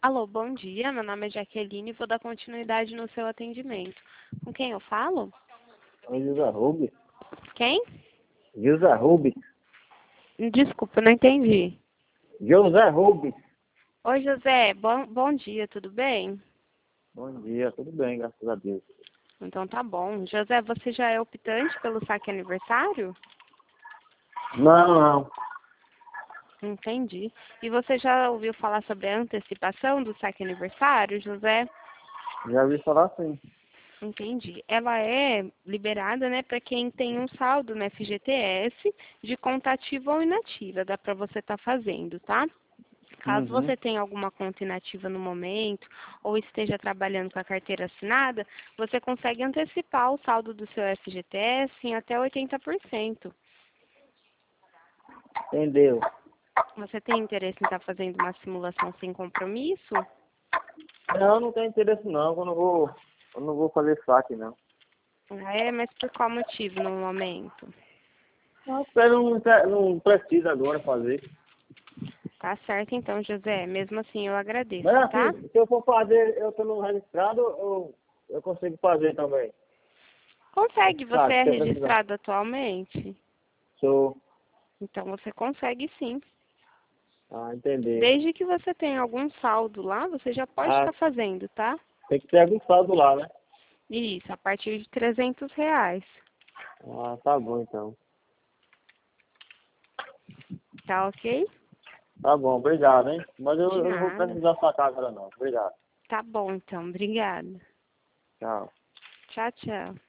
Alô, bom dia. Meu nome é Jaqueline e vou dar continuidade no seu atendimento. Com quem eu falo? Oi, José Rubens. Quem? José Rubens. Desculpa, não entendi. José Rubens. Oi, José. Bom dia, tudo bem? Bom dia, tudo bem, graças a Deus. Então tá bom. José, você já é optante pelo saque aniversário? Não. Entendi. E você já ouviu falar sobre a antecipação do saque aniversário, José? Já ouvi falar sim. Entendi. Ela é liberada, né, para quem tem um saldo no FGTS de conta ativa ou inativa. Dá para você estar fazendo, tá? Caso Uhum. você tenha alguma conta inativa no momento ou esteja trabalhando com a carteira assinada, você consegue antecipar o saldo do seu FGTS em até 80%. Entendeu? Você tem interesse em estar fazendo uma simulação sem compromisso? Não tenho interesse não, eu não vou fazer saque não. Ah, é, mas por qual motivo no momento? Não, não precisa agora fazer. Tá certo então, José. Mesmo assim, eu agradeço, Mas tá? assim, se eu for fazer, eu tô registrado, eu consigo fazer também. Consegue, Esse você saque, é se eu precisar. registrado atualmente? Sou. Então você consegue sim. Ah, entendi. Desde que você tenha algum saldo lá, você já pode Ah, estar fazendo, tá? tem que ter algum saldo lá, né? Isso, a partir de R$ 300. Ah, tá bom então. Tá ok? Tá bom, obrigado, hein? Mas De eu não vou nada. precisar sacar agora não. Obrigado. Tá bom então, obrigada. Tchau. Tchau, tchau.